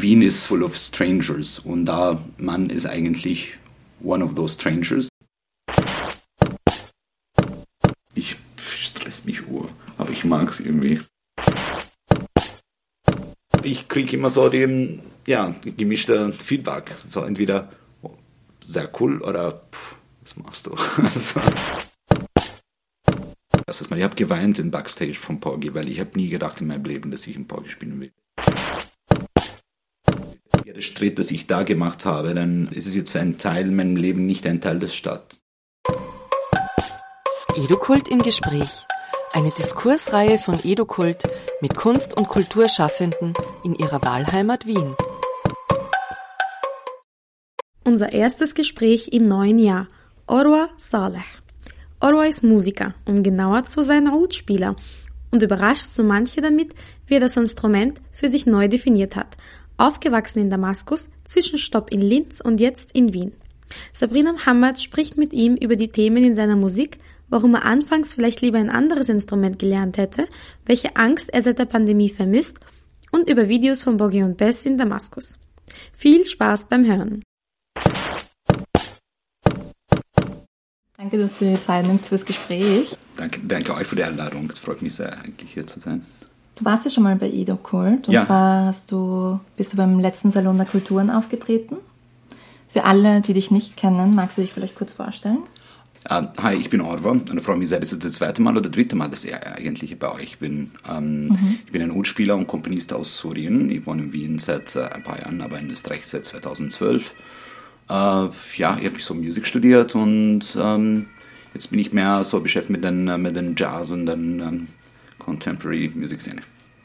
Wien is full of strangers und da man ist eigentlich one of those strangers. Ich stress mich aber ich mag's irgendwie. Ich kriege immer so gemischte Feedback. So entweder sehr cool oder was machst du? Also, ich habe geweint in Backstage von Porgy, weil ich habe nie gedacht in meinem Leben, dass ich in Porgy spielen will. Der Schritt, das ich da gemacht habe, dann ist es jetzt ein Teil in meinem Leben, nicht ein Teil der Stadt. Edukult im Gespräch. Eine Diskursreihe von Edukult mit Kunst- und Kulturschaffenden in ihrer Wahlheimat Wien. Unser erstes Gespräch im neuen Jahr. Orwa Saleh. Orwa ist Musiker, um genauer zu sein Oud-Spieler und überrascht so manche damit, wie er das Instrument für sich neu definiert hat. Aufgewachsen in Damaskus, Zwischenstopp in Linz und jetzt in Wien. Sabrina Mohammed spricht mit ihm über die Themen in seiner Musik, warum er anfangs vielleicht lieber ein anderes Instrument gelernt hätte, welche Angst er seit der Pandemie vermisst und über Videos von Bogi und Bess in Damaskus. Viel Spaß beim Hören. Danke, dass du dir Zeit nimmst fürs Gespräch. Danke euch für die Einladung. Es freut mich sehr, eigentlich hier zu sein. Du warst ja schon mal bei Edukult und zwar bist du beim letzten Salon der Kulturen aufgetreten. Für alle, die dich nicht kennen, magst du dich vielleicht kurz vorstellen? Hi, ich bin Orwa und ich freue mich sehr, das ist das zweite Mal oder dritte Mal, dass ich eigentlich bei euch bin. Ich bin ein Oud-Spieler und Komponist aus Syrien. Ich wohne in Wien seit ein paar Jahren, aber in Österreich seit 2012. Ich habe mich so Musik studiert und jetzt bin ich mehr so beschäftigt mit den Jazz und den Contemporary Music Szene.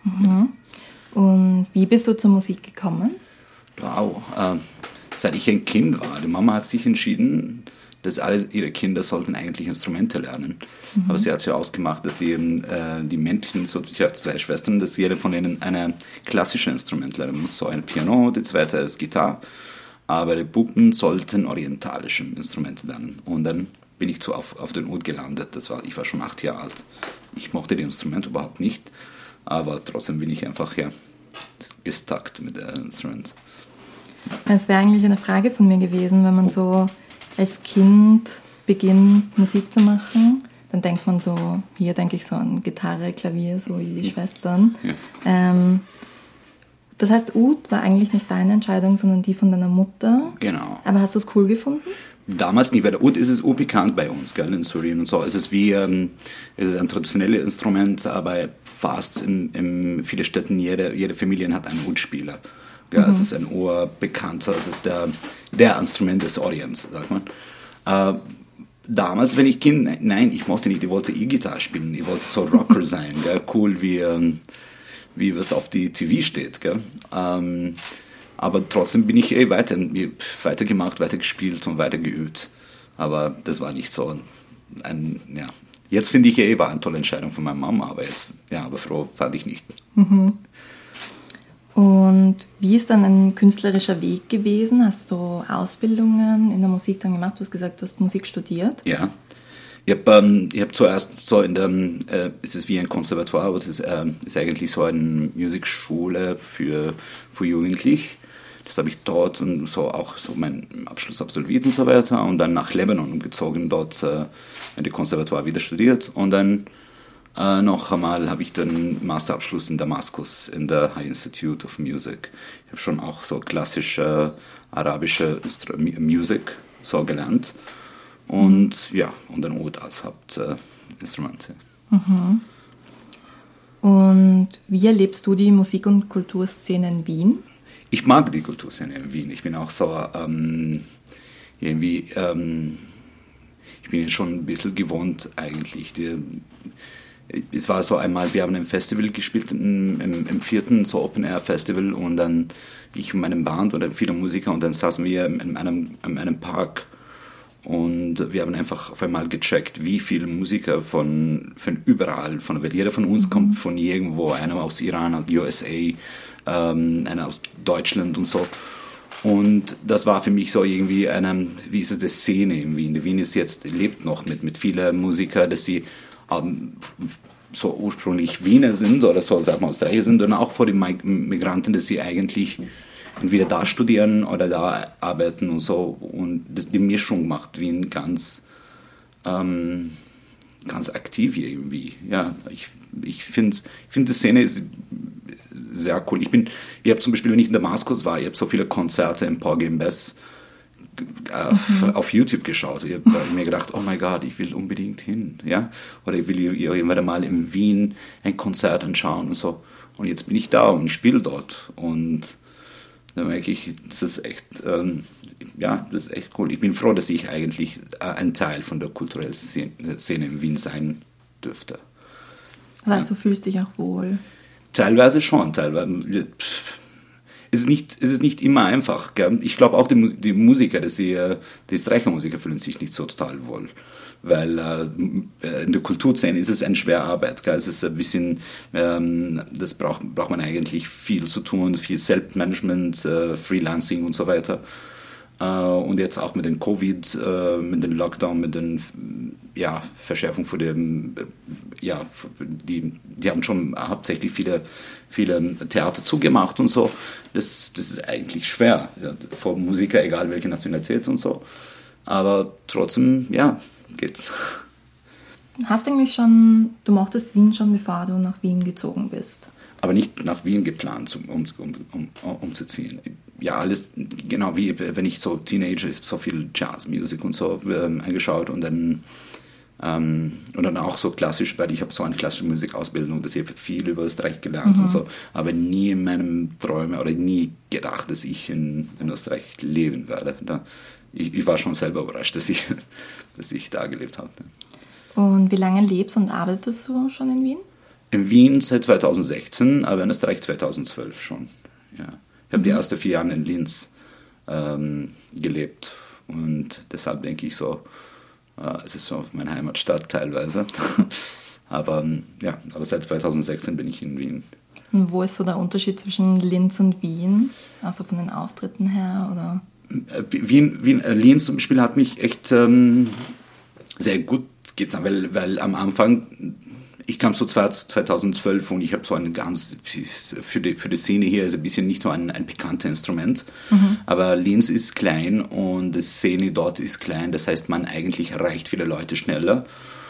Und wie bist du zur Musik gekommen? Wow, seit ich ein Kind war. Die Mama hat sich entschieden, dass alle ihre Kinder sollten eigentlich Instrumente lernen. Aber sie hat ja ausgemacht, dass die Männchen, so ich habe zwei Schwestern, dass jeder von ihnen ein klassisches Instrument lernen muss. So ein Piano, die zweite ist Gitarre. Aber die Puppen sollten orientalische Instrumente lernen. Und dann bin ich auf den Oud gelandet. Ich war schon 8 Jahre alt. Ich mochte die Instrumente überhaupt nicht. Aber trotzdem bin ich einfach gestuckt mit dem Instrument. Das wäre eigentlich eine Frage von mir gewesen, wenn man so als Kind beginnt, Musik zu machen, dann denkt man so, hier denke ich so an Gitarre, Klavier, so wie die Schwestern. Ja. Das heißt, Oud war eigentlich nicht deine Entscheidung, sondern die von deiner Mutter. Genau. Aber hast du es cool gefunden? Damals nicht, weil der Oud ist es bekannt bei uns, gell, in Syrien und so. Es ist es ist ein traditionelles Instrument, aber fast in vielen Städten, jede Familie hat einen Oud-Spieler. Ja, es ist ein urbekannter, es ist der Instrument des Orients, sagt man. Damals, wenn ich Kind, nein, ich mochte nicht, ich wollte E-Gitarre spielen, ich wollte so Rocker sein, gell, cool wie was auf die TV steht. Gell. Aber trotzdem bin ich weitergemacht, weitergespielt und weitergeübt. Aber das war nicht so Jetzt finde ich, war eine tolle Entscheidung von meiner Mama, aber froh fand ich nicht. Und wie ist dann ein künstlerischer Weg gewesen? Hast du Ausbildungen in der Musik dann gemacht? Du hast gesagt, du hast Musik studiert. Ja, ich hab zuerst so es ist wie ein Konservatoire, es ist eigentlich so eine Musikschule für Jugendliche. Das habe ich dort und so auch so meinen Abschluss absolviert und so weiter und dann nach Lebanon umgezogen, dort in der Konservatoire wieder studiert und dann noch einmal habe ich den Masterabschluss in Damaskus in der High Institute of Music. Ich habe schon auch so klassische arabische Musik so gelernt und und dann Oud als Hauptinstrument. Und wie erlebst du die Musik- und Kulturszene in Wien? Ich mag die Kulturszene in Wien. Ich bin auch so ich bin jetzt schon ein bisschen gewohnt eigentlich. Es war so einmal, wir haben ein Festival gespielt, im 4. so Open-Air-Festival und dann ich und meine Band oder viele Musiker und dann saßen wir in einem Park und wir haben einfach auf einmal gecheckt, wie viele Musiker von überall, von der Welt, jeder von uns kommt von irgendwo, einer aus Iran, USA, einer aus Deutschland und so. Und das war für mich so irgendwie wie ist es die Szene in Wien? Wien lebt noch mit vielen Musikern, dass sie so ursprünglich Wiener sind oder so, sagen wir Österreicher sind und auch vor den Migranten, dass sie eigentlich entweder da studieren oder da arbeiten und so. Und die Mischung macht Wien ganz aktiv irgendwie. Ja, ich finde die Szene ist sehr cool. Ich habe zum Beispiel, wenn ich in Damaskus war, ich habe so viele Konzerte im Porgy and Bess auf YouTube geschaut. Ich habe mir gedacht, oh mein Gott, ich will unbedingt hin. Ja? Oder ich will irgendwann mal in Wien ein Konzert anschauen und so. Und jetzt bin ich da und ich spiele dort. Und da merke ich, das ist echt cool. Ich bin froh, dass ich eigentlich ein Teil von der kulturellen Szene in Wien sein dürfte. Das heißt, du fühlst dich auch wohl? Teilweise schon. Teilweise. Es ist nicht immer einfach. Gell? Ich glaube auch die Musiker, die Streichermusiker fühlen sich nicht so total wohl. Weil in der Kulturszene ist es eine schwere Arbeit. Gell? Es ist ein bisschen, das braucht man eigentlich viel zu tun, viel Selbstmanagement, Freelancing und so weiter. Und jetzt auch mit den Covid, mit dem Lockdown, mit den Verschärfung von dem, die haben schon hauptsächlich viele Theater zugemacht und so. Das ist eigentlich schwer, ja, für Musiker, egal welche Nationalität und so. Aber trotzdem, ja, geht's. Du mochtest Wien schon, bevor du nach Wien gezogen bist? Aber nicht nach Wien geplant, umzuziehen. Ja, alles, genau wie wenn ich so Teenager, ist so viel Jazzmusik und so angeschaut und dann auch so klassisch, weil ich habe so eine klassische Musikausbildung, dass ich habe viel über Österreich gelernt und so, aber nie in meinem Träume oder nie gedacht, dass ich in Österreich leben werde. Ich war schon selber überrascht, dass ich da gelebt habe. Und wie lange lebst und arbeitest du schon in Wien? In Wien seit 2016, aber in Österreich 2012 schon. Ja. Ich habe die ersten 4 Jahre in Linz gelebt und deshalb denke ich so, es ist so meine Heimatstadt teilweise. aber seit 2016 bin ich in Wien. Und wo ist so der Unterschied zwischen Linz und Wien? Also von den Auftritten her, oder? Linz zum Beispiel hat mich echt sehr gut getan, weil am Anfang, ich kam so 2012 und ich habe so ein ganz, für die Szene hier ist ein bisschen nicht so ein bekanntes Instrument, aber Linz ist klein und die Szene dort ist klein, das heißt, man eigentlich erreicht viele Leute schneller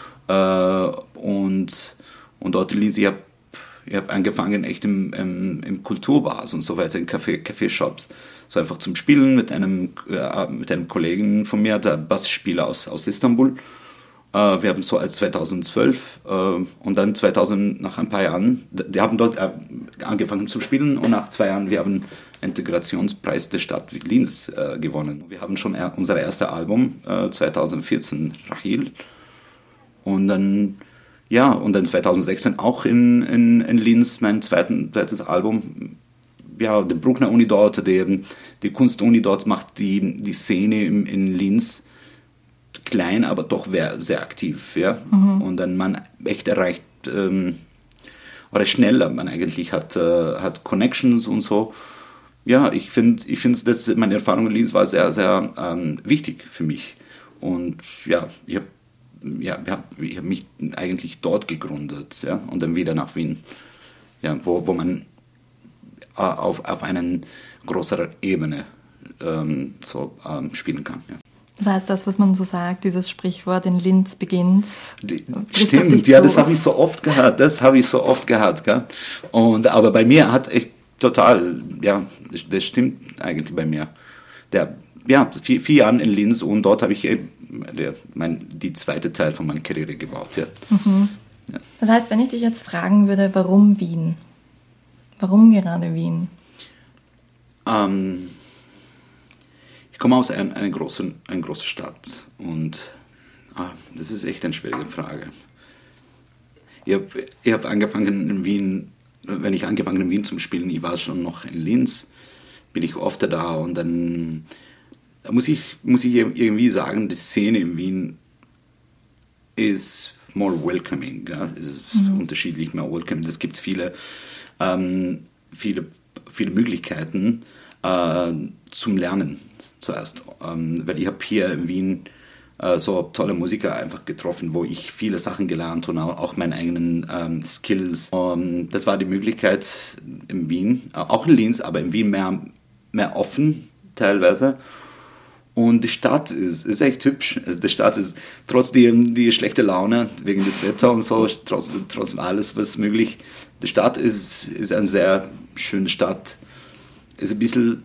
und dort in Linz, ich habe angefangen echt im Kulturbars und so weiter, in Café-Shops, so einfach zum Spielen mit einem Kollegen von mir, der Bassspieler aus Istanbul. Wir haben so als 2012 und dann 2000 nach ein paar Jahren, die haben dort angefangen zu spielen und nach 2 Jahren, wir haben Integrationspreis der Stadt Linz gewonnen. Wir haben schon unser erstes Album 2014, Rahil, und dann 2016 auch in Linz mein zweites Album. Ja, die Bruckner Uni dort, die Kunstuni dort macht die Szene in Linz klein, aber doch sehr aktiv. Ja? Und dann man echt erreicht, oder schneller, man eigentlich hat Connections und so. Ja, ich finde, dass meine Erfahrung in Linz war sehr, sehr wichtig für mich. Und ja, ich habe mich eigentlich dort gegründet, ja, und dann wieder nach Wien, ja, wo man auf einer größeren Ebene spielen kann. Ja. Das heißt, das, was man so sagt, dieses Sprichwort, in Linz beginnt's. Stimmt, ja, das habe ich so oft gehört. Gell? Aber bei mir hat ich total, ja, das stimmt eigentlich bei mir. 4 Jahre in Linz und dort habe ich die zweite Teil von meiner Karriere gebaut. Ja. Ja. Das heißt, wenn ich dich jetzt fragen würde, warum Wien? Warum gerade Wien? Ich komme aus einer großen Stadt und das ist echt eine schwierige Frage. Ich habe angefangen in Wien, wenn ich angefangen in Wien zu spielen, ich war schon noch in Linz, bin ich oft da und dann muss ich irgendwie sagen, die Szene in Wien ist more welcoming, ja? Es ist unterschiedlich mehr welcoming. Es gibt viele Möglichkeiten zum Lernen zuerst, weil ich habe hier in Wien so tolle Musiker einfach getroffen, wo ich viele Sachen gelernt und auch meine eigenen Skills. Das war die Möglichkeit in Wien, auch in Linz, aber in Wien mehr mehr offen teilweise. Und die Stadt ist echt hübsch. Also die Stadt ist trotzdem die schlechte Laune wegen des Wetters und so, trotz alles, was möglich. Die Stadt ist eine sehr schöne Stadt. Ist ein bisschen,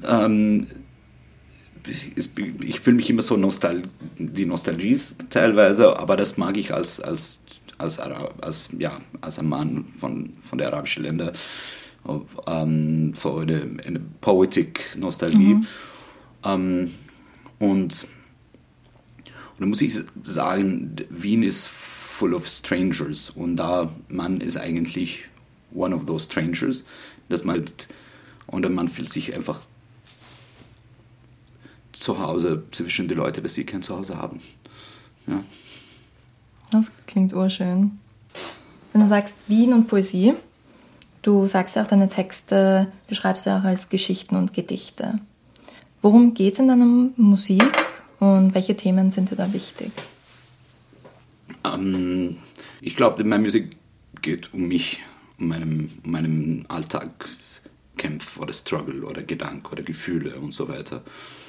ich fühle mich immer so die Nostalgie teilweise, aber das mag ich als ein Mann von der arabischen Länder. So eine Poetic-Nostalgie. Und da muss ich sagen, Wien ist full of strangers und da man ist eigentlich one of those strangers, und man fühlt sich einfach zu Hause zwischen die Leute, dass sie kein Zuhause haben. Ja. Das klingt urschön. Wenn du sagst Wien und Poesie, du sagst ja auch, deine Texte beschreibst du auch als Geschichten und Gedichte. Worum geht es in deiner Musik und welche Themen sind dir da wichtig? Ich glaube, meine Musik geht um mich, um meinem Alltag, Kampf oder Struggle oder Gedanke oder Gefühle und so weiter.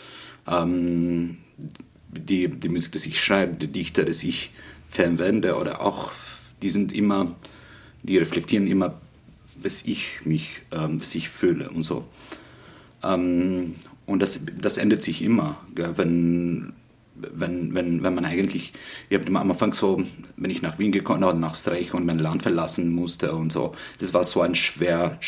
Die Musik, die ich schreibe, die Dichter, die ich verwende oder auch, die reflektieren immer, was ich fühle und so. Und das ändert sich immer, gell? Wenn man eigentlich, ich habe am Anfang so, wenn ich nach Wien gekommen oder nach Österreich und mein Land verlassen musste und so, das war so ein schwer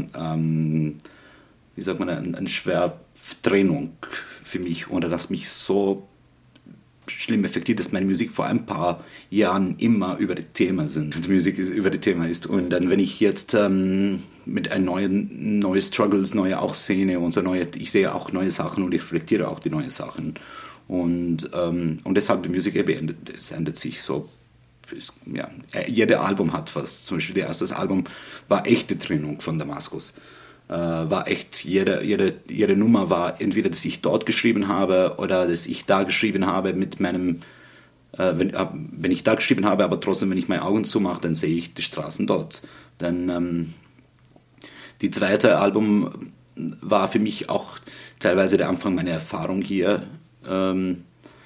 Trennung für mich, oder das mich so schlimm affektiert, dass meine Musik vor ein paar Jahren immer über das Thema sind. Die Musik über das Thema ist. Und dann, wenn ich jetzt mit neue Struggles, neue auch Szene und so ich sehe auch neue Sachen und ich reflektiere auch die neuen Sachen. Und deshalb die Musik es ändert sich so. Jeder Album hat was. Zum Beispiel das erste Album war echte Trennung von Damaskus. War echt, jede Nummer war entweder, dass ich dort geschrieben habe oder dass ich da geschrieben habe mit meinem, wenn ich da geschrieben habe, aber trotzdem, wenn ich meine Augen zumache, dann sehe ich die Straßen dort. Dann die zweite Album war für mich auch teilweise der Anfang meiner Erfahrung hier, ein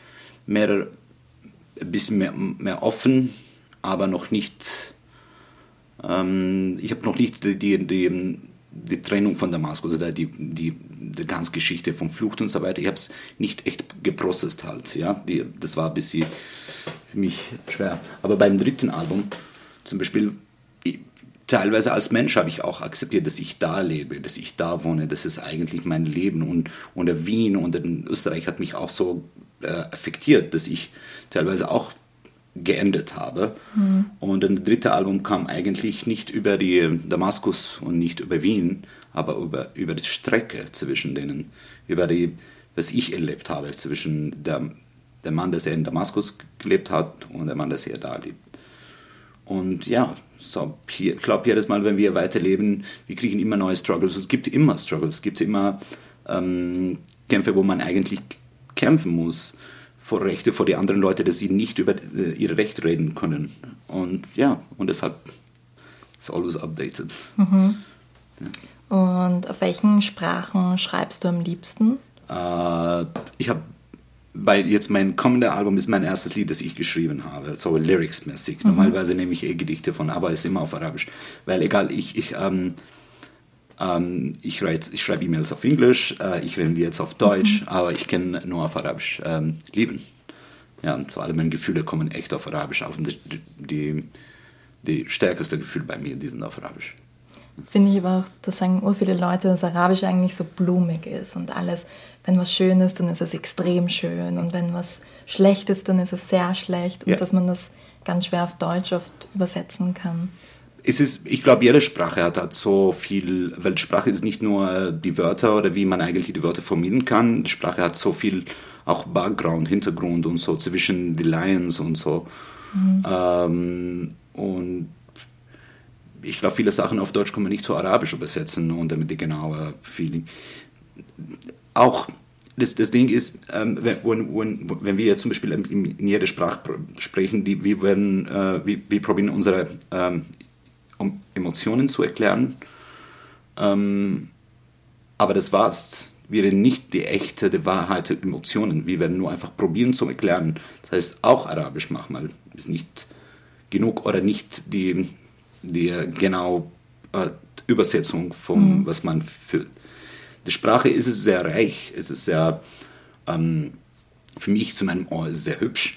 bisschen mehr offen, aber noch nicht, ich habe noch nicht die Trennung von Damaskus oder die ganze Geschichte von Flucht und so weiter, ich habe es nicht echt geprozessiert halt, ja, das war ein bisschen für mich schwer. Aber beim dritten Album zum Beispiel, teilweise als Mensch habe ich auch akzeptiert, dass ich da lebe, dass ich da wohne, das ist eigentlich mein Leben, und der Wien und in Österreich hat mich auch so affektiert, dass ich teilweise auch geändert habe. Und das dritte Album kam eigentlich nicht über die Damaskus und nicht über Wien, aber über die Strecke zwischen denen, was ich erlebt habe zwischen der Mann, der in Damaskus gelebt hat, und der Mann, der hier da lebt. Und ja, so, ich glaube, jedes Mal, wenn wir weiterleben, wir kriegen immer neue Struggles. Es gibt immer Struggles, es gibt immer Kämpfe, wo man eigentlich kämpfen muss vor die anderen Leute, dass sie nicht über ihre Rechte reden können. Und ja, und deshalb ist always updated. Mhm. Ja. Und auf welchen Sprachen schreibst du am liebsten? Ich habe jetzt mein kommender Album ist mein erstes Lied, das ich geschrieben habe, so lyrics-mäßig. Normalerweise nehme ich Gedichte von, aber es ist immer auf Arabisch. Weil egal, ich schreibe E-Mails auf Englisch, ich rede jetzt auf Deutsch, aber ich kann nur auf Arabisch lieben. Ja, so alle meine Gefühle kommen echt auf Arabisch auf. Und die stärkste Gefühle bei mir, die sind auf Arabisch. Finde ich aber auch, das sagen viele Leute, dass Arabisch eigentlich so blumig ist und alles, wenn was schön ist, dann ist es extrem schön, und wenn was schlecht ist, dann ist es sehr schlecht, und dass man das ganz schwer auf Deutsch oft übersetzen kann. Ich glaube, jede Sprache hat so viel, weil Sprache ist nicht nur die Wörter oder wie man eigentlich die Wörter formulieren kann. Die Sprache hat so viel auch Background, Hintergrund und so zwischen die Lines und so. Und ich glaube, viele Sachen auf Deutsch kann man nicht so arabisch übersetzen und damit die genaue Feeling. Auch das Ding ist, wenn wir zum Beispiel in jeder Sprache sprechen, wir probieren unsere um Emotionen zu erklären, Aber das war's. Wir reden nicht die echte, die Wahrheit, die Emotionen. Wir werden nur einfach probieren zu erklären. Das heißt, auch Arabisch manchmal ist nicht genug oder nicht die genau Übersetzung von was man fühlt. Die Sprache ist es sehr reich, es ist sehr, für mich zu meinem Ohr sehr hübsch.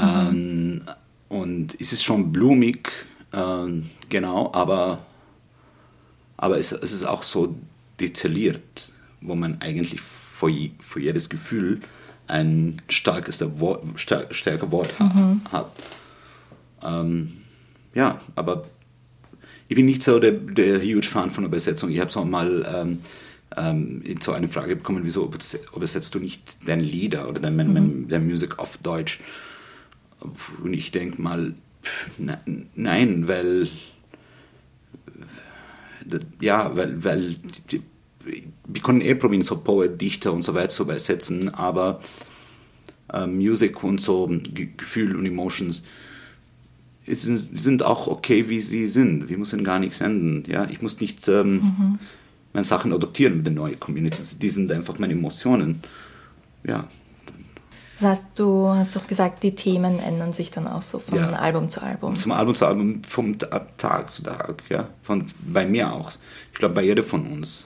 Und es ist schon blumig, genau, aber es ist auch so detailliert, wo man eigentlich für jedes Gefühl ein stärker Wort hat. Ja, aber ich bin nicht so der huge Fan von Übersetzung. Ich habe so mal so eine Frage bekommen, wieso übersetzt du nicht deine Lieder oder deine Musik auf Deutsch? Und ich denke mal, nein, weil wir können probieren, so Poet, Dichter und so weiter zu übersetzen, aber Musik und so Gefühl und Emotions sind auch okay, wie sie sind. Wir müssen gar nichts ändern. Ja? Ich muss nicht meine Sachen adoptieren mit den neuen Communities. Die sind einfach meine Emotionen. Ja. Das heißt, du hast doch gesagt, die Themen ändern sich dann auch so von Album zu Album. Zum Album zu Album, vom Tag zu Tag. Ja? Bei mir auch. Ich glaube, bei jeder von uns.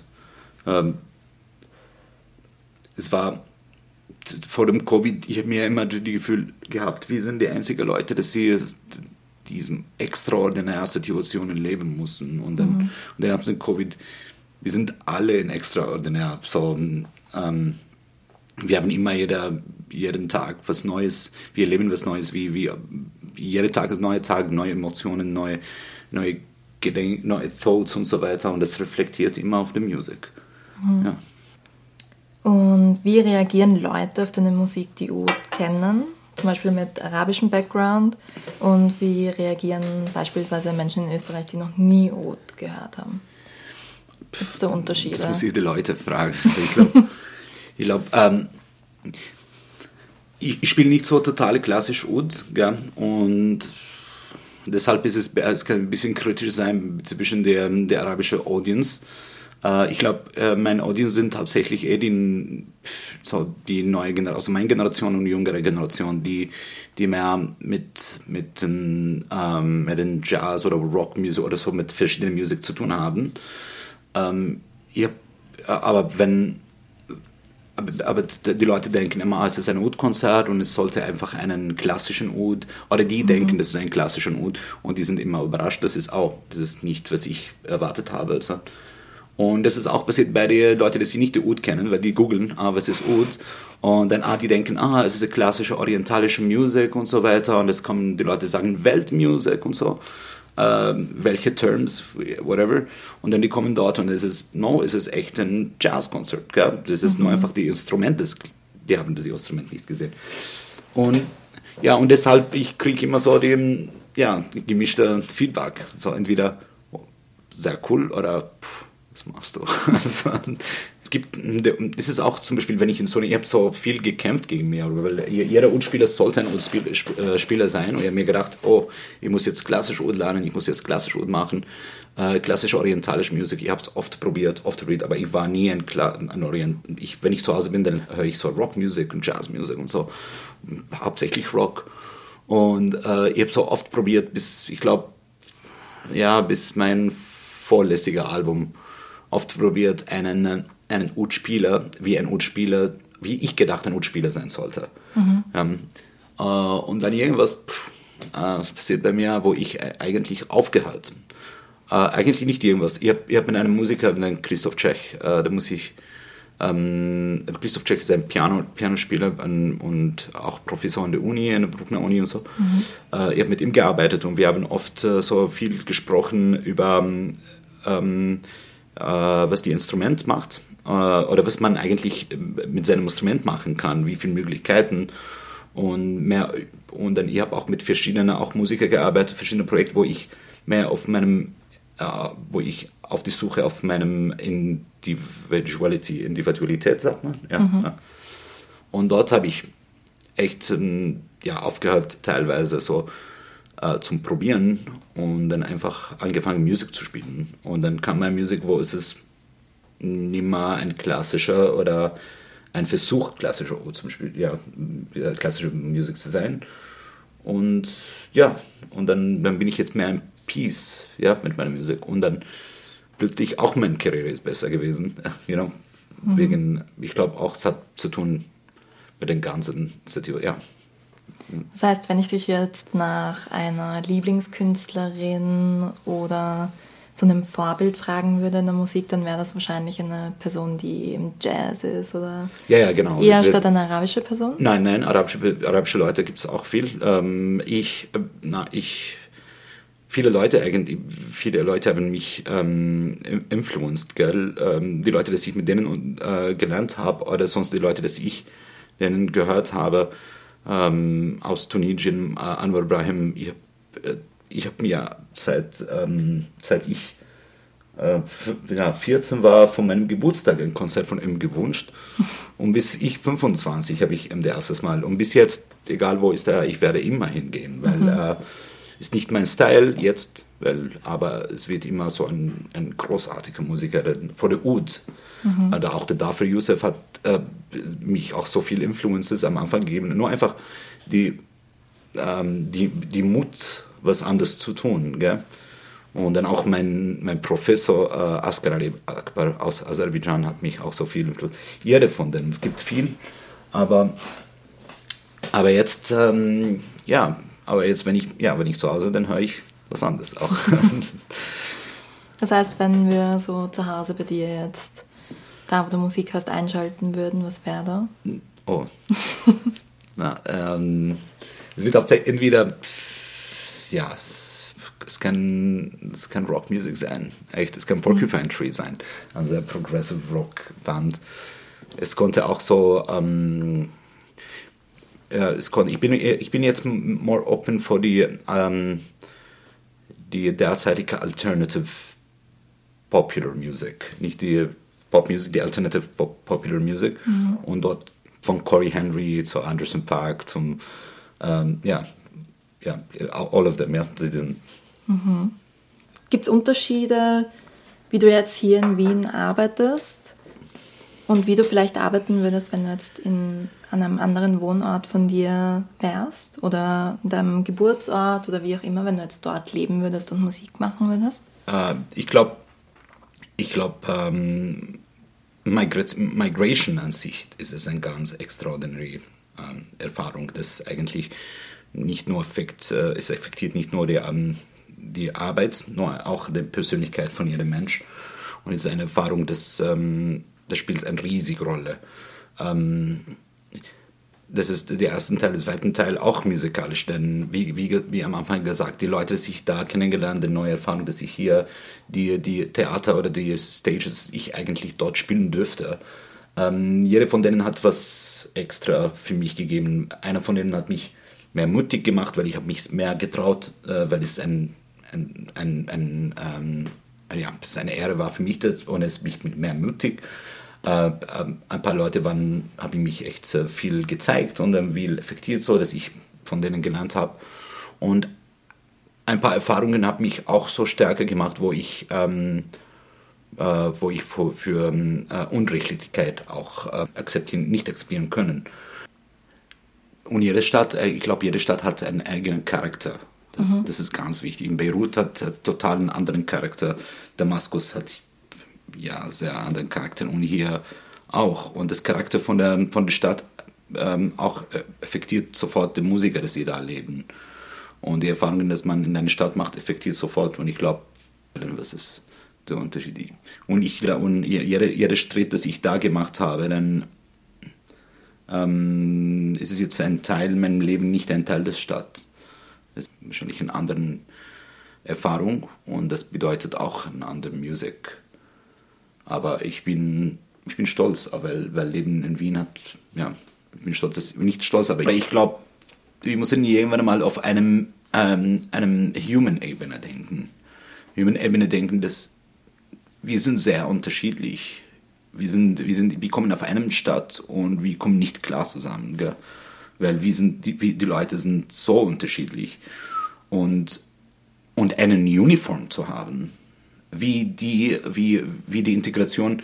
Es war vor dem Covid, ich habe mir immer das Gefühl gehabt, wir sind die einzigen Leute, dass sie diesen extraordinären Situationen leben mussten. Und dann ab dem Covid, wir sind alle in extraordinär. So, wir haben immer jeden Tag was Neues, wir erleben was Neues, wie jeder Tag ist ein neuer Tag, neue Emotionen, neue Gedenken, neue Thoughts und so weiter. Und das reflektiert immer auf die Musik. Ja. Und wie reagieren Leute auf deine Musik, die Oud kennen, zum Beispiel mit arabischem Background? Und wie reagieren beispielsweise Menschen in Österreich, die noch nie Oud gehört haben? Gibt es da Unterschiede? Das muss ich die Leute fragen. Ich spiele nicht so total klassisch Oud, ja, und deshalb es kann ein bisschen kritisch sein zwischen der arabischen Audience. Ich glaube, meine Audience sind hauptsächlich die neue Generation, also meine Generation und die jüngere Generation, die mehr mit den Jazz oder Rockmusik oder so mit verschiedenen Musik zu tun haben. Aber die Leute denken immer, es ist ein Oud-Konzert und es sollte einfach einen klassischen Oud, oder die denken, das ist ein klassischen Oud und die sind immer überrascht. Das ist nicht, was ich erwartet habe. Also. Und das ist auch passiert bei den Leuten, die nicht die Oud kennen, weil die googeln, was ist Oud? Und dann die denken, es ist eine klassische orientalische Musik und so weiter. Und es kommen die Leute sagen Weltmusik und so. Welche Terms, whatever. Und dann die kommen dort und es ist echt ein Jazzkonzert. Gell? Das ist nur einfach die Instrumente, die haben das Instrument nicht gesehen. Und deshalb, ich kriege immer so gemischte Feedback. So entweder sehr cool oder was machst du? Es ist auch zum Beispiel, wenn ich ich habe so viel gekämpft gegen mich, weil jeder Oud-Spieler sollte ein Oud-Spieler sein, und ich habe mir gedacht, ich muss jetzt klassisch Oud lernen, ich muss jetzt klassisch Oud machen, klassische orientalische Musik, ich habe es oft probiert, aber ich war nie ein Orient. Wenn ich zu Hause bin, dann höre ich so Rockmusik und Jazzmusik und so, hauptsächlich Rock, und ich habe so oft probiert, bis mein vorlässiger Album, oft probiert, einen Oud-Spieler, wie ich gedacht, ein Oud-Spieler sein sollte. Und dann irgendwas passiert bei mir, wo ich eigentlich aufgehört. Eigentlich nicht irgendwas. Ich hab mit einem Musiker, mit einem Christoph Czech, Christoph Czech ist ein Pianospieler und auch Professor an der Uni, an der Bruckner Uni und so. Ich habe mit ihm gearbeitet und wir haben oft so viel gesprochen über was die Instrument macht oder was man eigentlich mit seinem Instrument machen kann, wie viele Möglichkeiten und mehr. Und dann ich habe auch mit verschiedenen Musiker gearbeitet, verschiedene Projekte, wo ich mehr auf die Suche auf meinem Individualität, sagt man. Ja. Und dort habe ich echt aufgehört, teilweise so zum Probieren, und dann einfach angefangen, Musik zu spielen. Und dann kam meine Musik, wo es ist nimmer ein klassischer oder ein Versuch, klassischer zum Beispiel, klassische Musik zu sein. Und ja, und dann bin ich jetzt mehr ein Peace, mit meiner Musik. Und dann plötzlich auch meine Karriere ist besser gewesen. Wegen, ich glaube auch, es hat zu tun mit den ganzen Situationen, Das heißt, wenn ich dich jetzt nach einer Lieblingskünstlerin oder so einem Vorbild fragen würde in der Musik, dann wäre das wahrscheinlich eine Person, die im Jazz ist, oder? Ja, genau. Eher statt eine arabische Person? Nein, arabische Leute gibt es auch viel. Viele Leute haben mich influenced, gell? Die Leute, dass ich mit denen gelernt habe, oder sonst die Leute, dass ich denen gehört habe, aus Tunesien, Anwar Ibrahim. Ich habe mir seit ich 14 war, von meinem Geburtstag ein Konzert von ihm gewünscht. Und bis ich 25 habe ich ihm das erstes Mal. Und bis jetzt, egal wo ist er, ich werde immer hingehen, weil ist nicht mein Style jetzt, aber es wird immer so ein großartiger Musiker vor der Oud. Oder auch der Dafür Youssef hat mich auch so viel Influences am Anfang gegeben. Nur einfach die Mut, was anderes zu tun. Gell? Und dann auch mein Professor Asghar Ali Akbar aus Aserbaidschan hat mich auch so viel influenziert. Jede von denen, es gibt viel, aber jetzt, wenn ich zu Hause, dann höre ich was anderes auch. Das heißt, wenn wir so zu Hause bei dir jetzt, da wo du Musik hast, einschalten würden, was wäre da? Oh. Es wird hauptsächlich entweder, es kann Rockmusik sein, echt, es kann Porcupine Tree sein, also eine Progressive Rock Band. Es konnte auch so, ich bin jetzt more open für die derzeitige Alternative Popular Music, nicht die Popmusik, die Alternative Popular Music. Und dort von Corey Henry zu Anderson .Paak zum all of them, Gibt es Unterschiede, wie du jetzt hier in Wien arbeitest und wie du vielleicht arbeiten würdest, wenn du jetzt an einem anderen Wohnort von dir wärst oder an deinem Geburtsort oder wie auch immer, wenn du jetzt dort leben würdest und Musik machen würdest? Ich glaube, Migration an sich ist es eine ganz extraordinäre Erfahrung, das eigentlich nicht nur es affektiert nicht nur die Arbeit, sondern auch die Persönlichkeit von jedem Mensch. Und es ist eine Erfahrung, das spielt eine riesige Rolle. Das ist der erste Teil, der zweite Teil auch musikalisch, denn wie am Anfang gesagt, die Leute, die ich da kennengelernt, die neue Erfahrung, dass ich hier die Theater oder die Stages, ich eigentlich dort spielen dürfte. Jeder von denen hat was extra für mich gegeben. Einer von denen hat mich mehr mutig gemacht, weil ich habe mich mehr getraut, weil es eine Ehre war für mich, und es mich mit mehr mutig. Ein paar Leute haben mich echt viel gezeigt und viel effektiert, so dass ich von denen gelernt habe. Und ein paar Erfahrungen haben mich auch so stärker gemacht, wo ich für Ungerechtigkeit auch nicht akzeptieren können. Und jede Stadt hat einen eigenen Charakter. Das ist ganz wichtig. In Beirut hat total einen anderen Charakter. Damaskus hat sehr anderen Charakter, und hier auch. Und das Charakter von der Stadt auch affektiert sofort die Musiker, die sie da leben. Und die Erfahrungen, die man in einer Stadt macht, affektiert sofort. Und ich glaube, das ist der Unterschied. Und jeder Schritt, das ich da gemacht habe, dann ist es jetzt ein Teil in meinem Leben, nicht ein Teil der Stadt. Das ist wahrscheinlich eine andere Erfahrung, und das bedeutet auch eine andere Musik. Aber ich bin stolz, weil Leben in Wien hat, ich bin stolz, nicht stolz, aber ich glaube, wir müssen irgendwann mal auf einem Human-Ebene denken. Human-Ebene denken, dass wir sind sehr unterschiedlich. Wir kommen auf einem Stadt und wir kommen nicht klar zusammen, gell? Weil die Leute sind so unterschiedlich. Und eine Uniform zu haben, wie die Integration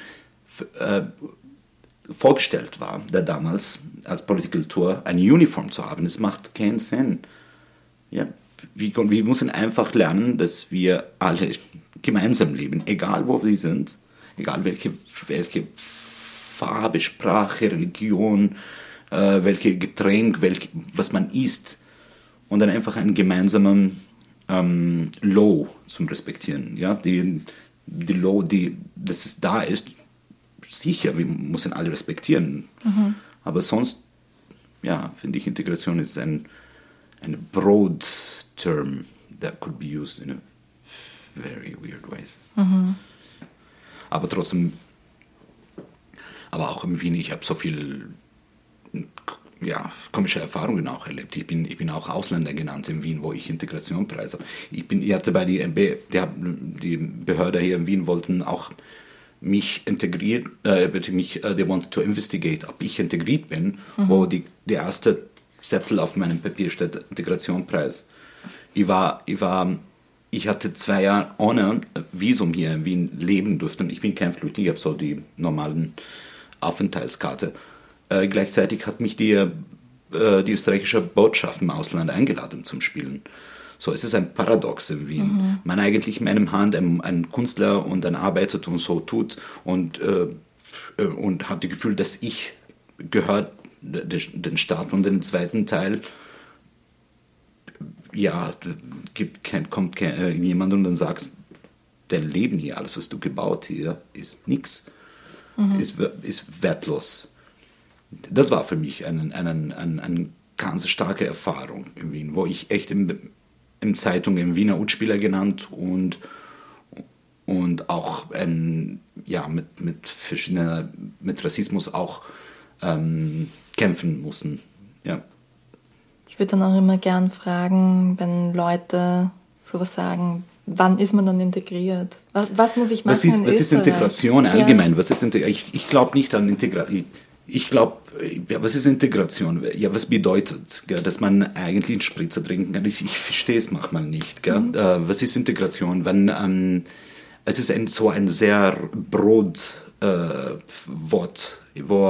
vorgestellt war, der damals als Political Tour eine Uniform zu haben. Das macht keinen Sinn. Ja, wir müssen einfach lernen, dass wir alle gemeinsam leben, egal wo wir sind, egal welche Farbe, Sprache, Religion, welche Getränk, was man isst. Und dann einfach einen gemeinsamen Law zum Respektieren. Ja? Die Law, dass es da ist, sicher, wir müssen alle respektieren. Aber sonst, ja, finde ich, Integration ist ein broad term that could be used in a very weird ways. Aber trotzdem, aber auch in Wien, ich habe so viel komische Erfahrungen auch erlebt. Ich bin auch Ausländer genannt in Wien, wo ich Integration preise. Ich hatte bei die Behörde hier in Wien wollten auch mich integriert, they wanted to investigate, ob ich integriert bin, wo die erste Zettel auf meinem Papier steht, Integrationpreis. Ich hatte 2 Jahre ohne Visum hier in Wien leben dürfen. Ich bin kein Flüchtling, ich habe so die normalen Aufenthaltskarte. Gleichzeitig hat mich die österreichische Botschaft im Ausland eingeladen zum Spielen. So, es ist ein Paradox in Wien. Man eigentlich in einem Hand ein Künstler und ein Arbeiter und so tut und hat das Gefühl, dass ich gehört den Staat, und den zweiten Teil, ja, kommt jemand und dann sagt, dein Leben hier, alles was du gebaut hier, ist nichts, ist wertlos. Das war für mich eine ganz starke Erfahrung in Wien, wo ich echt in Zeitungen Wiener Utspieler genannt und auch mit Rassismus auch kämpfen mussten. Ja. Ich würde dann auch immer gern fragen, wenn Leute sowas sagen, wann ist man dann integriert? Was muss ich machen? Was ist Integration allgemein? Ja. Ich glaube nicht an Integration. Ich glaube, was ist Integration? Ja, was bedeutet, gell, dass man eigentlich einen Spritzer trinken kann? Ich verstehe es manchmal nicht. Gell? Was ist Integration? Wenn, es ist ein sehr broad Wort,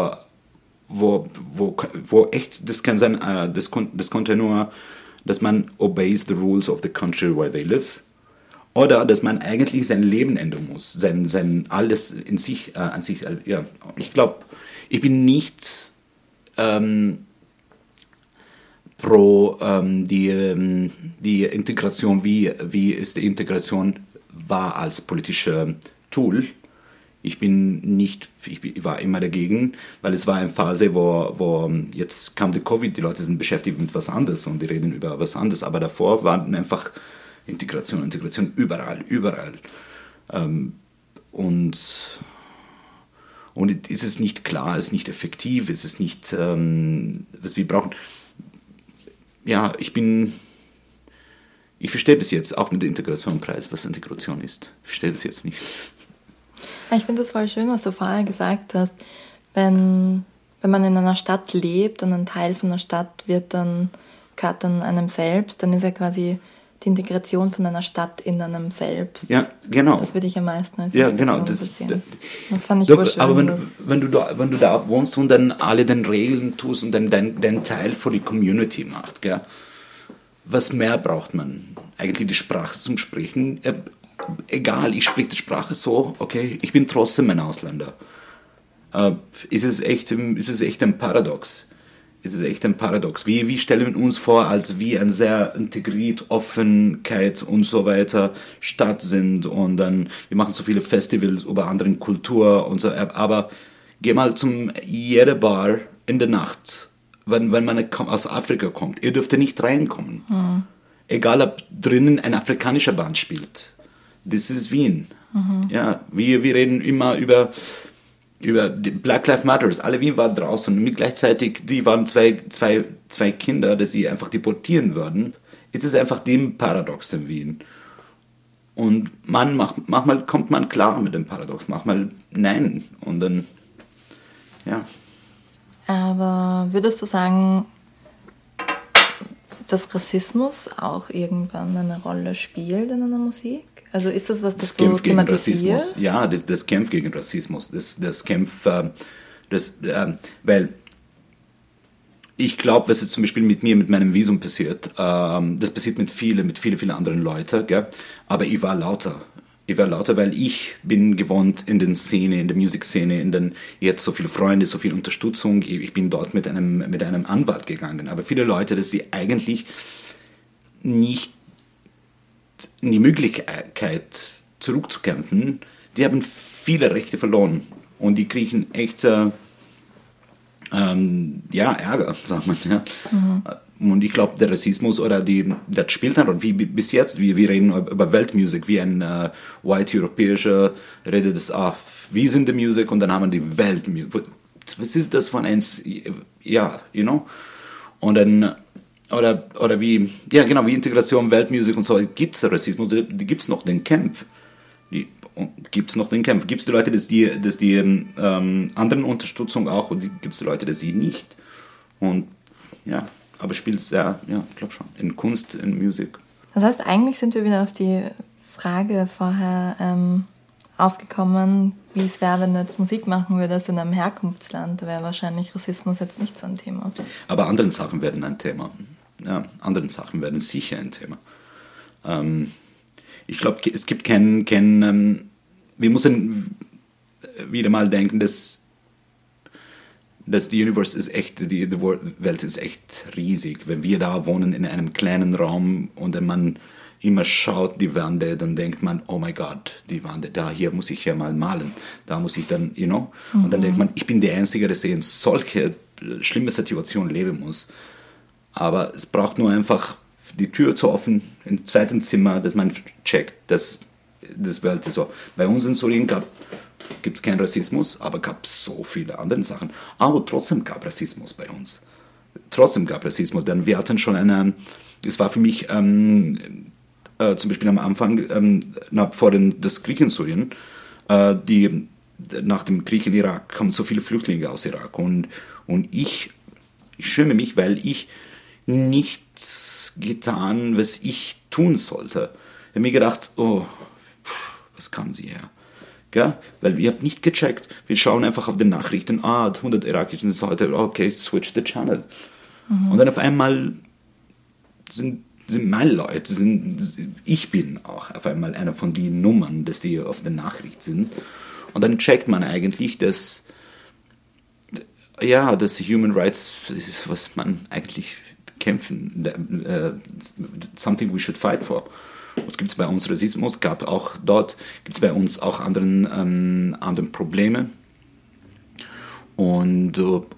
wo echt, das kann sein, das konnte nur, dass man obeys the rules of the country where they live, oder dass man eigentlich sein Leben ändern muss, sein alles an sich. Ja, ich glaube, ich bin nicht pro die Integration, wie es die Integration war als politisches Tool. Ich war immer dagegen, weil es war eine Phase, wo jetzt kam die Covid, die Leute sind beschäftigt mit was anderes und die reden über was anderes, aber davor waren einfach Integration überall. Und ist es nicht klar, ist es nicht effektiv, ist es nicht, was wir brauchen. Ja, ich verstehe bis jetzt auch mit dem Integrationpreis, was Integration ist. Ich verstehe das jetzt nicht. Ich finde das voll schön, was du vorher gesagt hast. Wenn man in einer Stadt lebt und ein Teil von der Stadt gehört dann einem selbst, dann ist ja quasi die Integration von einer Stadt in einem selbst. Ja, genau. Das würde ich am meisten als Integration verstehen. Das fand ich voll schön. Aber wenn du da wohnst und dann alle den Regeln tust und dann dein Teil für die Community macht, gell? Was mehr braucht man? Eigentlich die Sprache zum Sprechen. Egal, ich spreche die Sprache so, okay, ich bin trotzdem ein Ausländer. Ist es echt ein Paradox? Wie stellen wir uns vor, als wir ein sehr integriert, Offenheit und so weiter Stadt sind und dann, wir machen so viele Festivals über andere Kultur und so, aber geh mal zum jeder Bar in der Nacht, wenn man aus Afrika kommt, ihr dürft nicht reinkommen. Egal, ob drinnen ein afrikanischer Band spielt. Das ist Wien. Ja, wir reden immer über Black Lives Matters. Alle Wien war draußen und gleichzeitig, die waren zwei Kinder, dass sie einfach deportieren würden. Es ist einfach dem Paradox in Wien. Und manchmal kommt man klar mit dem Paradox, manchmal nein. Und dann, ja. Aber würdest du sagen, dass Rassismus auch irgendwann eine Rolle spielt in einer Musik? Also ist das, was das Kampf so gegen thematisiert? Rassismus. Ja, das Kampf gegen Rassismus. Das Kampf, weil ich glaube, was jetzt zum Beispiel mit mir, mit meinem Visum passiert, das passiert mit vielen anderen Leuten, gell? Aber ich war lauter. Weil ich bin gewohnt in der Szene, in der Musikszene, jetzt so viele Freunde, so viel Unterstützung. Ich bin dort mit einem Anwalt gegangen. Aber viele Leute, dass sie eigentlich nicht die Möglichkeit zurückzukämpfen, die haben viele Rechte verloren. Und die kriegen echt Ärger, sagt man. Ja. Und ich glaube, der Rassismus das spielt eine Rolle, wie bis jetzt. Wir reden über Weltmusik, wie ein white Europäischer redet es, wir sind die Musik und dann haben wir die Weltmusik. Was ist das von eins? Ja, you know? Und dann, oder wie Integration, Weltmusik und so, gibt es Rassismus, gibt es noch den Kampf. Gibt es die Leute, dass die anderen Unterstützung auch, und gibt es die Leute, dass sie nicht. Und ja, aber spielt es ja, ich glaube schon, in Kunst, in Musik. Das heißt, eigentlich sind wir wieder auf die Frage vorher aufgekommen, wie es wäre, wenn du jetzt Musik machen würdest in einem Herkunftsland. Da wäre wahrscheinlich Rassismus jetzt nicht so ein Thema. Aber andere Sachen werden ein Thema. Ja, andere Sachen werden sicher ein Thema. Ich glaube, es gibt wir müssen wieder mal denken, dass die Universe ist echt, die Welt ist echt riesig. Wenn wir da wohnen in einem kleinen Raum und wenn man immer schaut die Wände, dann denkt man, oh mein Gott, die Wände, hier muss ich ja mal malen, da muss ich dann, you know, und dann denkt man, ich bin der Einzige, der in solche schlimme Situationen leben muss. Aber es braucht nur einfach die Tür zu offen im zweiten Zimmer, dass man checkt, dass das Welt ist so. Bei uns in Surien gibt es keinen Rassismus, aber gab so viele andere Sachen. Aber trotzdem gab Rassismus bei uns. Denn wir hatten schon es war für mich zum Beispiel am Anfang, vor des Krieg in Syrien, nach dem Krieg in Irak kamen so viele Flüchtlinge aus Irak. Und ich schäme mich, weil ich nichts getan, was ich tun sollte. Ich habe mir gedacht, was kamen sie her? Gell? Weil wir haben nicht gecheckt. Wir schauen einfach auf die Nachrichten, 100 Irakischen ist heute, okay, switch the channel. Und dann auf einmal sind meine Leute, ich bin auch auf einmal einer von den Nummern, dass die auf der Nachricht sind. Und dann checkt man eigentlich, dass Human Rights ist, was man eigentlich kämpfen, something we should fight for. Es gibt bei uns Rassismus, gab auch dort, gibt es bei uns auch anderen Probleme und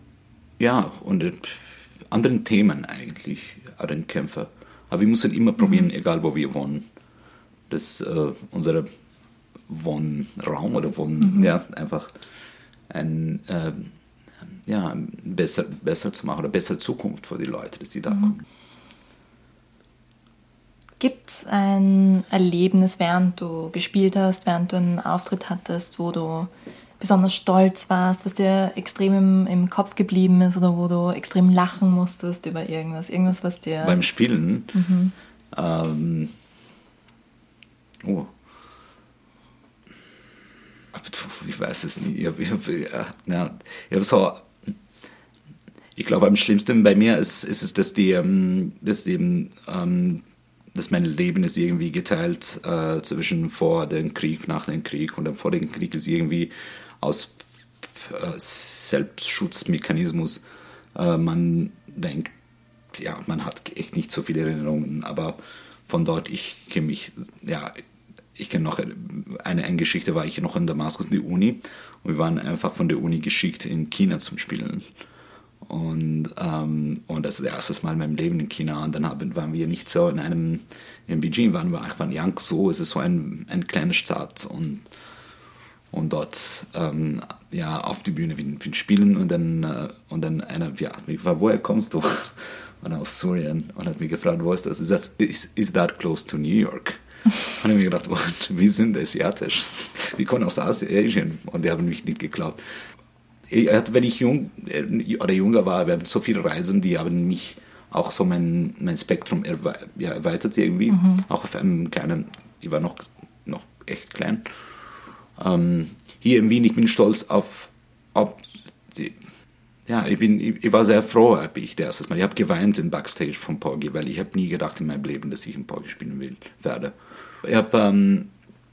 anderen Themen eigentlich, anderen Kämpfer. Aber wir müssen immer probieren, egal wo wir wohnen, dass unser Wohnraum oder einfach besser zu machen oder bessere Zukunft für die Leute, dass die da kommen. Gibt es ein Erlebnis, während du gespielt hast, während du einen Auftritt hattest, wo du besonders stolz warst, was dir extrem im Kopf geblieben ist oder wo du extrem lachen musstest über irgendwas, was dir... Beim Spielen? Ich weiß es nicht. Ich glaube, am schlimmsten bei mir ist es, dass dass mein Leben ist irgendwie geteilt zwischen vor dem Krieg, nach dem Krieg, und dann vor dem Krieg ist irgendwie aus Selbstschutzmechanismus. Man denkt, man hat echt nicht so viele Erinnerungen, aber von dort, ich kenne noch eine Geschichte, war ich noch in Damaskus in der Uni und wir waren einfach von der Uni geschickt in China zum Spielen. Und das ist das erste Mal in meinem Leben in China. Und dann waren wir nicht so in Beijing, waren wir einfach in Jiangsu. Es ist so eine kleine Stadt. Und dort auf die Bühne wie Spielen. Und dann einer hat mich gefragt, woher kommst du? Und aus Syrien. Und hat mich gefragt, wo ist das? Is that close to New York? Und ich habe mir gedacht, wir sind asiatisch. Wir kommen aus Asien. Und die haben mich nicht geglaubt. Wenn ich jünger war, wir haben so viele Reisen, die haben mich auch so mein Spektrum erweitert irgendwie. Auch auf einem kleinen, ich war noch echt klein. Hier in Wien, ich bin stolz auf die, ja, ich war sehr froh, als ich das erste Mal. Ich habe geweint in Backstage von Porgy, weil ich habe nie gedacht in meinem Leben, dass ich in Porgy spielen werde. Ich habe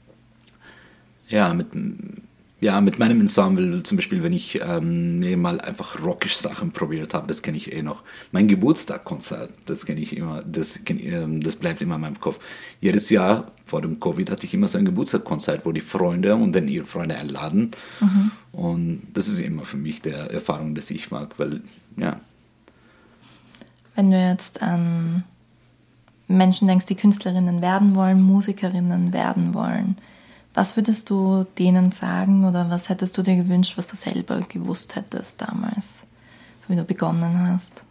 mit meinem Ensemble, zum Beispiel, wenn ich mal einfach rockige Sachen probiert habe, das kenne ich noch. Mein Geburtstagkonzert, das kenne ich immer, das bleibt immer in meinem Kopf. Jedes Jahr vor dem Covid hatte ich immer so ein Geburtstagkonzert, wo die Freunde und dann ihre Freunde einladen. Mhm. Und das ist immer für mich der Erfahrung, die ich mag, weil, ja. Wenn du jetzt an Menschen denkst, die Künstlerinnen werden wollen, Musikerinnen werden wollen, was würdest du denen sagen oder was hättest du dir gewünscht, was du selber gewusst hättest damals, so wie du begonnen hast?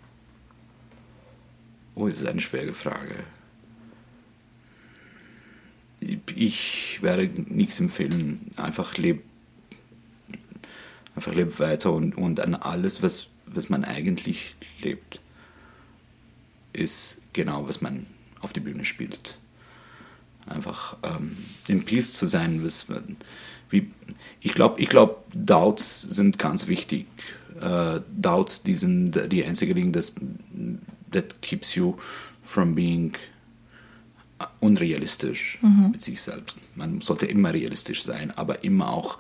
Oh, das ist eine schwere Frage. Ich werde nichts empfehlen. Einfach leb weiter und an alles, was man eigentlich lebt, ist genau, was man auf die Bühne spielt. Einfach im Peace zu sein. Ich glaube, Doubts sind ganz wichtig. Doubts, die sind die einzige Dinge, that keeps you from being unrealistisch mit sich selbst. Man sollte immer realistisch sein, aber immer auch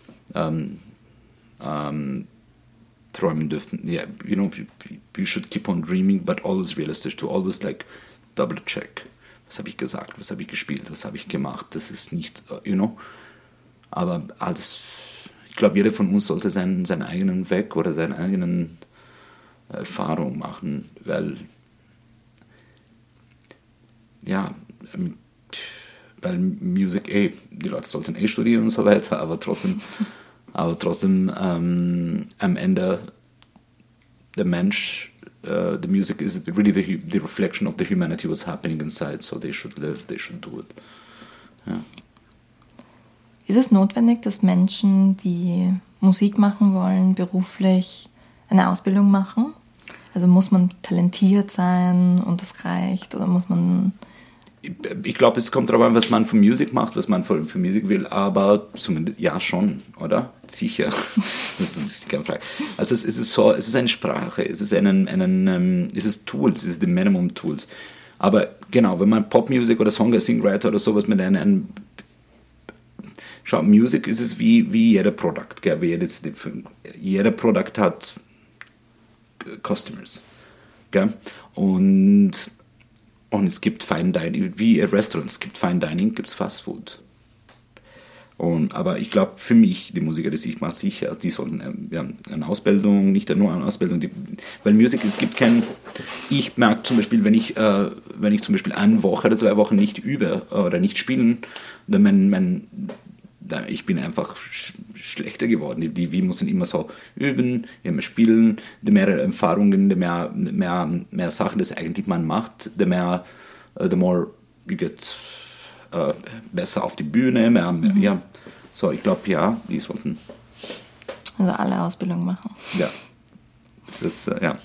träumen dürfen. Yeah, you should keep on dreaming, but always realistic, to always like double check. Was habe ich gesagt? Was habe ich gespielt? Was habe ich gemacht? Das ist nicht, aber alles, ich glaube, jeder von uns sollte seinen eigenen Weg oder seine eigenen Erfahrungen machen, weil Musik, die Leute sollten studieren und so weiter, aber trotzdem am Ende der Mensch, the music is really the reflection of the humanity, what's happening inside, so they should live, they should do it. Ja. Ist es notwendig, dass Menschen, die Musik machen wollen, beruflich eine Ausbildung machen? Also muss man talentiert sein und das reicht, oder muss man... Ich glaube, es kommt darauf an, was man für Musik macht, was man für Musik will, aber zumindest, ja schon, oder? Sicher. Das ist keine Frage. Also es ist eine Sprache, es ist es ist Tools, es ist die Minimum Tools. Aber genau, wenn man Popmusik oder Songwriter oder sowas mit einem schau, Musik ist es wie jeder Produkt, gell? Jeder Produkt hat Customers, gell? Und es gibt Fine Dining, wie Restaurants, es gibt Fine Dining, gibt es Fast Food. Aber ich glaube, für mich, die Musiker, die ich mache, sicher, die sollten eine Ausbildung, nicht nur eine Ausbildung, weil Musik, es gibt kein, ich merke zum Beispiel, wenn ich zum Beispiel eine Woche oder 2 Wochen nicht übe oder nicht spielen, dann ich bin einfach schlechter geworden. Die müssen immer so üben, immer spielen, die mehr Erfahrungen, die mehr Sachen, das eigentlich man macht, the more you get besser auf die Bühne, ja. So, ich glaube, ja, die sollten... Also alle Ausbildung machen. Ja. Das ist, ja.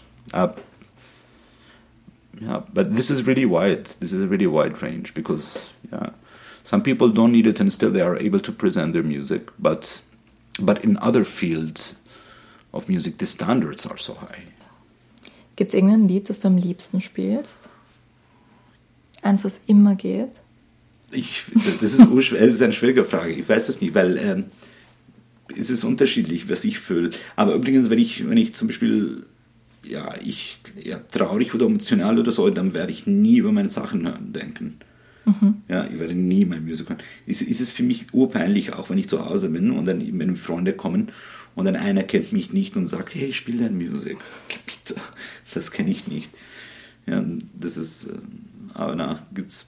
But this is really wide. This is a really wide range because, yeah, some people don't need it and still they are able to present their music. But in other fields of music, the standards are so high. Gibt es irgendein Lied, das du am liebsten spielst? Eins, das immer geht? Das ist eine schwierige Frage. Ich weiß es nicht, weil es ist unterschiedlich, was ich fühle. Aber übrigens, wenn ich zum Beispiel traurig oder emotional oder so, dann werde ich nie über meine Sachen denken. Mhm. Ja, ich werde nie mein Musik hören. Ist es für mich urpeinlich, auch wenn ich zu Hause bin und dann meine Freunde kommen und dann einer kennt mich nicht und sagt, hey, spiel deine Musik. Okay, bitte, das kenne ich nicht. Ja, das ist, aber gibt's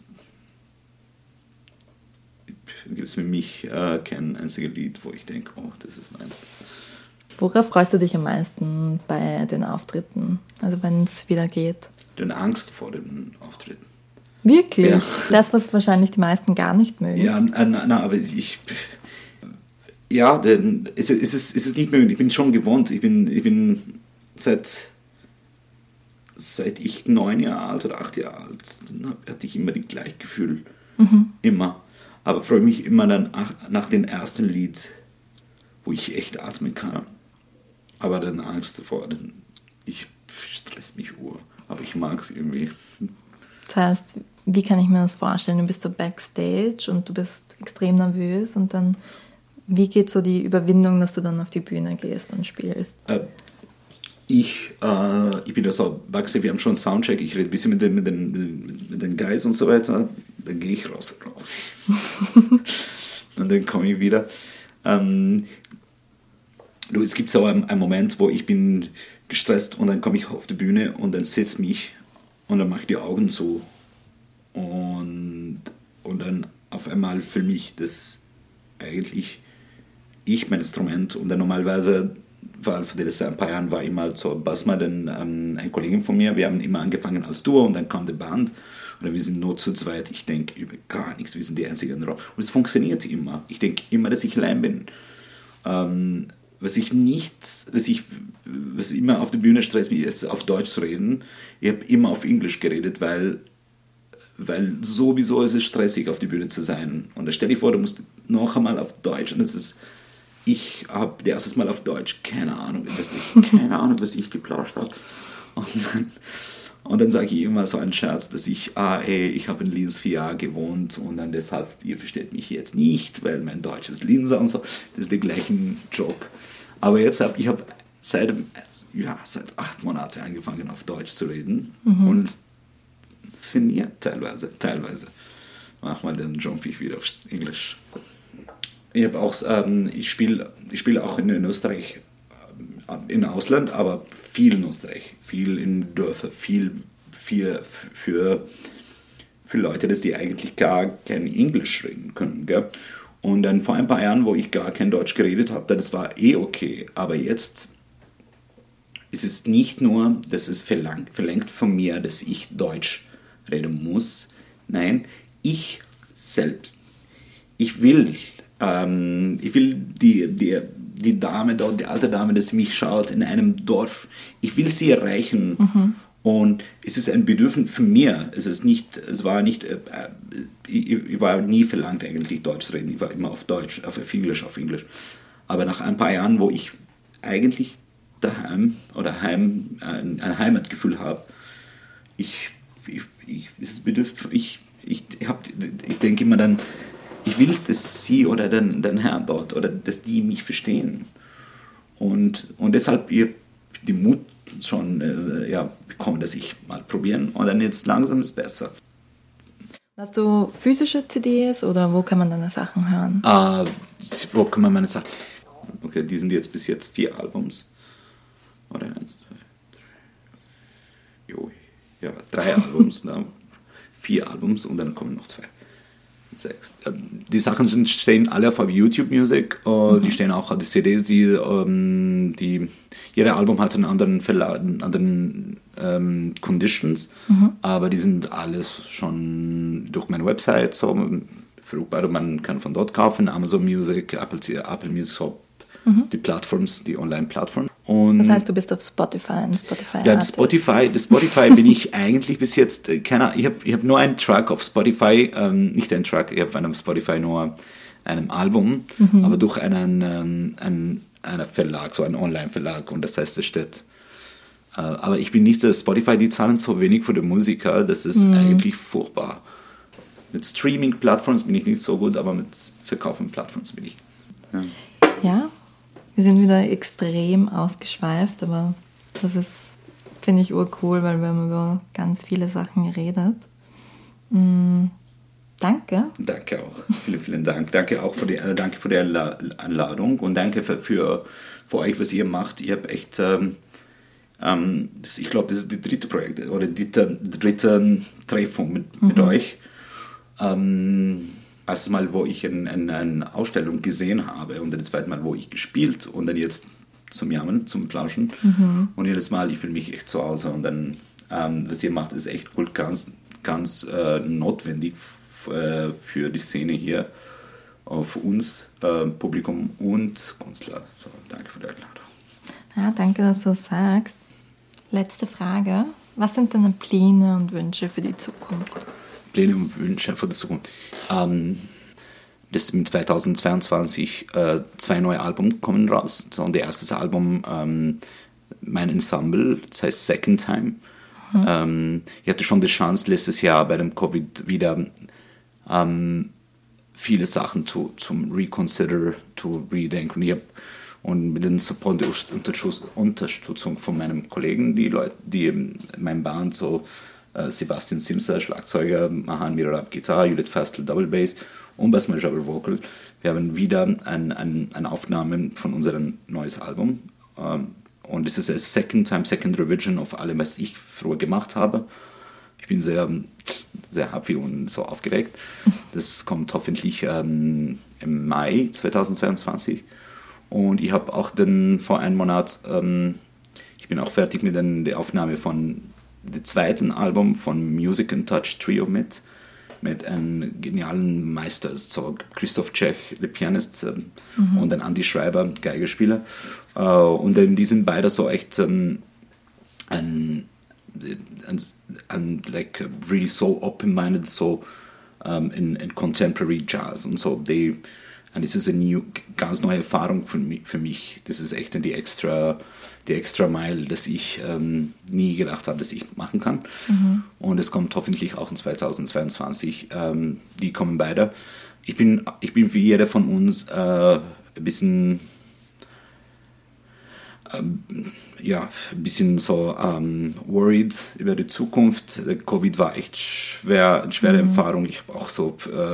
für mich kein einziges Lied, wo ich denke, oh, das ist meins. Worauf freust du dich am meisten bei den Auftritten? Also wenn es wieder geht? Den Angst vor den Auftritten. Wirklich? Ja. Das, was wahrscheinlich die meisten gar nicht mögen. Ja, aber denn es ist nicht möglich. Ich bin schon gewohnt. Ich bin seit ich 9 Jahre alt oder 8 Jahre alt, dann hatte ich immer das gleiche Gefühl. Mhm. Immer. aber freue mich immer dann nach dem ersten Lied, wo ich echt atmen kann. Aber dann Angst davor, ich stress mich aber ich mag es irgendwie. Das heißt, wie kann ich mir das vorstellen? Du bist so backstage und du bist extrem nervös und dann, wie geht so die Überwindung, dass du dann auf die Bühne gehst und spielst? Ich bin da so backstage, wir haben schon einen Soundcheck, ich rede ein bisschen mit den Guys und so weiter, dann gehe ich raus. Und dann komme ich wieder. Es gibt so einen Moment, wo ich bin gestresst und dann komme ich auf die Bühne und dann setze mich und dann mache ich die Augen zu und dann auf einmal für mich das eigentlich mein Instrument und dann normalerweise war für das ein paar Jahren war immer so Basma, ein Kollege von mir, wir haben immer angefangen als Duo und dann kam die Band und wir sind nur zu zweit, ich denke über gar nichts, wir sind die einzigen in der Rock und es funktioniert immer, ich denke immer, dass ich allein bin. Was immer auf der Bühne stresst mich, ist auf Deutsch zu reden. Ich habe immer auf Englisch geredet, weil sowieso ist es stressig, auf die Bühne zu sein. Und da stell dir vor, du musst noch einmal auf Deutsch. Und ich habe das erste Mal auf Deutsch keine Ahnung, was ich geplauscht habe. Und dann sage ich immer so einen Scherz, dass ich habe in Linz 4 Jahre gewohnt und dann deshalb, ihr versteht mich jetzt nicht, weil mein Deutsch ist Linzer und so. Das ist der gleiche Joke. Aber jetzt ich habe seit 8 Monaten angefangen auf Deutsch zu reden und es funktioniert teilweise. Manchmal dann jump ich wieder auf Englisch. Ich spiele auch in Österreich, im Ausland, aber viel in Österreich, viel in Dörfern, viel für Leute, dass die eigentlich gar kein Englisch reden können. Gell? Und dann vor ein paar Jahren, wo ich gar kein Deutsch geredet habe, das war okay, aber jetzt ist es nicht nur, dass es verlangt von mir, dass ich Deutsch reden muss. Nein, ich selbst. Ich will die Dame dort, die alte Dame, die mich schaut in einem Dorf, ich will sie erreichen. Und es ist ein Bedürfnis für mir. Ich war nie verlangt eigentlich Deutsch zu reden. Ich war immer auf Deutsch, auf Englisch. Aber nach ein paar Jahren, wo ich eigentlich daheim oder ein Heimatgefühl habe, ich denke immer dann, ich will, dass sie oder den Herr dort oder dass die mich verstehen. Und deshalb die Mut schon bekommen, dass ich mal probieren und dann jetzt langsam ist besser. Hast du physische CDs oder wo kann man deine Sachen hören? Wo kann man meine Sachen? Okay, die sind jetzt bis jetzt 4 Albums. Oder 1, 2, 3. 3 Albums, 4 Albums und dann kommen noch 2. 6. Die Sachen stehen alle auf YouTube Music, die stehen auch, die CDs, jeder Album hat einen anderen Verlag, anderen Conditions, aber die sind alles schon durch meine Website so verfügbar. Man kann von dort kaufen, Amazon Music, Apple Music, so die Plattforms, die Online-Plattformen. Das heißt, du bist auf Spotify. Ja, das Spotify bin ich eigentlich bis jetzt, ich hab nur einen Track auf Spotify, nicht einen Track, ich habe auf Spotify nur ein Album, aber durch einen Verlag, so einen Online-Verlag, und das heißt, es steht. Aber ich bin nicht, Spotify, die zahlen so wenig für die Musiker, das ist eigentlich furchtbar. Mit Streaming-Plattforms bin ich nicht so gut, aber mit Verkaufen-Plattforms bin ich. Ja. Wir sind wieder extrem ausgeschweift, aber das ist, finde ich, urcool, weil wir haben über ganz viele Sachen geredet. Danke. Danke auch. Vielen Dank. Danke auch für die Einladung und danke für euch, was ihr macht. Ihr habt echt, ich glaube, das ist das 3. Projekt oder die dritte Treffung mit euch. Erstes Mal, wo ich eine Ausstellung gesehen habe und das zweite Mal, wo ich gespielt und dann jetzt zum Jammern, zum Plauschen. Und jedes Mal, ich fühle mich echt zu Hause und dann, was ihr macht, ist echt cool, ganz notwendig für die Szene hier, für uns, Publikum und Künstler. So, danke für die Einladung. Ja, danke, dass du sagst. Letzte Frage. Was sind deine Pläne und Wünsche für die Zukunft? Pläne und Wünsche für die Zukunft. das in 2022 zwei neue Alben kommen raus. So, und das erste Album, mein Ensemble, das heißt Second Time. Ich hatte schon die Chance, letztes Jahr bei dem Covid wieder viele Sachen zum Reconsider, zu redenken. Und mit der Support und Unterstützung von meinem Kollegen, die Leute, die in meinem Band, so Sebastian Simser, Schlagzeuger, Mahan Mirarab, Gitarre, Judith Fastel, Double Bass und Basma Jabal Vocal. Wir haben wieder eine Aufnahme von unserem neues Album. Und es ist eine Second Revision auf allem, was ich früher gemacht habe. Ich bin sehr, sehr happy und so aufgeregt. Das kommt hoffentlich im Mai 2022. Und ich habe auch vor einem Monat, ich bin auch fertig mit der Aufnahme von dem zweiten Album von Music and Touch Trio mit einem genialen Meister, so Christoph Czech, der Pianist, und dann Andy Schreiber, Geigerspieler. Und dann, die sind beide so echt like really so open-minded, so in contemporary Jazz und so. Und das ist eine ganz neue Erfahrung für mich. Das ist echt die extra Mile, dass ich nie gedacht habe, dass ich machen kann. Und es kommt hoffentlich auch in 2022. Die kommen beide. Ich bin wie jeder von uns ein bisschen so worried über die Zukunft. Der Covid war echt eine schwere Erfahrung. Ich habe auch so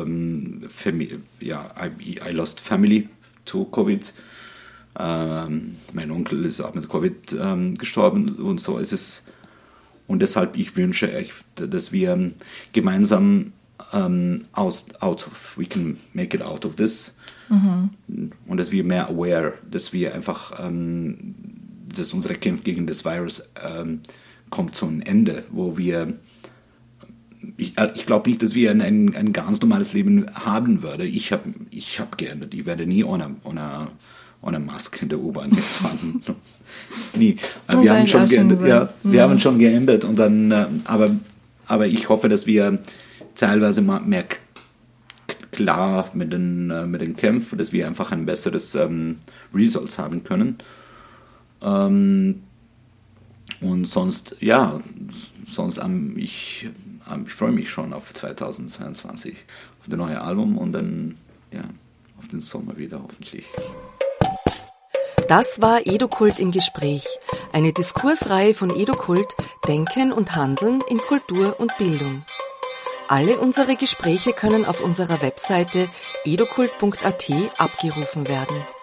I lost family to Covid. Mein Onkel ist auch mit Covid gestorben und so ist es. Und deshalb, ich wünsche echt, dass wir gemeinsam we can make it out of this. Und dass wir mehr aware, dass wir einfach, dass unsere Kampf gegen das Virus kommt zu einem Ende, wo wir, ich glaube nicht, dass wir ein ganz normales Leben haben würden. Ich hab geändert. Ich werde nie ohne Maske in der U-Bahn jetzt fahren. Nie. Wir haben schon geändert. Ja, wir haben schon geändert. Und dann, aber ich hoffe, dass wir teilweise mehr klar mit den Kämpfen, dass wir einfach ein besseres Results haben können. Und sonst, ich freue mich schon auf 2022, auf das neue Album und dann, auf den Sommer wieder hoffentlich. Das war Edukult im Gespräch, eine Diskursreihe von Edukult, Denken und Handeln in Kultur und Bildung. Alle unsere Gespräche können auf unserer Webseite edukult.at abgerufen werden.